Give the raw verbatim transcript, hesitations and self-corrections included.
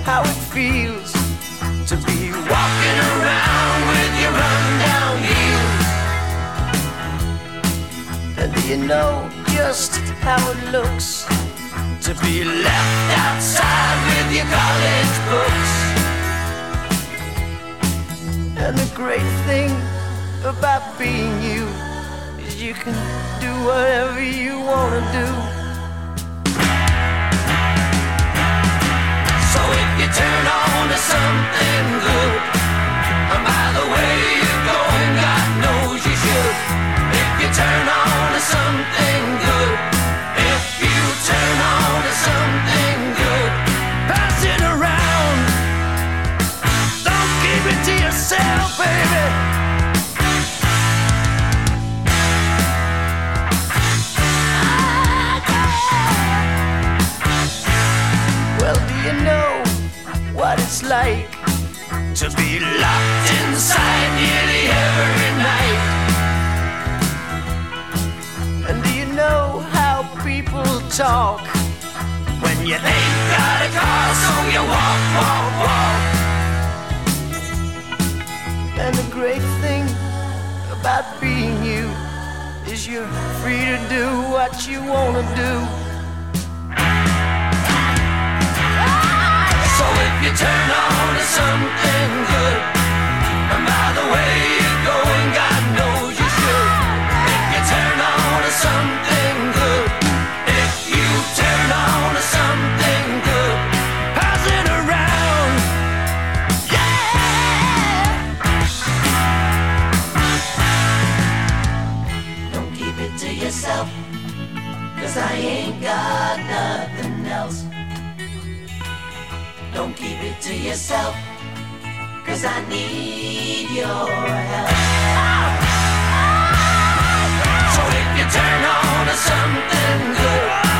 how it feels to be walking around with your run-down heels. And do you know just how it looks to be left outside with your college books? And the great thing about being you is you can do whatever you wanna do. So if you turn on to something good, and by the way you're going, God knows you should. If you turn on to something good, if you turn on to something good, pass it around. Don't keep it to yourself, baby. Well, do you know what it's like to be locked inside nearly every night? And do you know how people talk when you ain't got a car, so you walk, walk, walk? And the great thing about being you is you're free to do what you wanna do. So if you turn on to something good, and by the way you're going, God knows you should. If you turn on to something good, if you turn on to something good, pass it around. Yeah! Don't keep it to yourself, 'cause I ain't got nothing else. Don't keep it to yourself, 'cause I need your help. So if you turn on to something good,